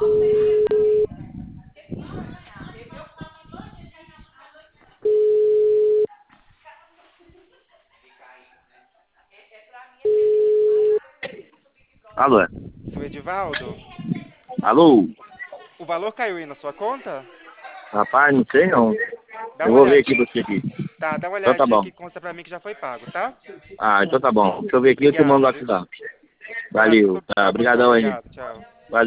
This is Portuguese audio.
Alô? Seu Edivaldo, Alô? o valor caiu aí na sua conta? Rapaz, não sei não. Dá Eu uma vou ver aqui olhadinha. pra você aqui. Tá, dá uma Então tá olhadinha bom. que consta pra mim que já foi pago, tá? Ah, então tá bom. Deixa eu ver aqui, eu te mando Obrigado, no viu? WhatsApp. Tá, Valeu. Tá, tá bom então, obrigadão aí. obrigado, tchau.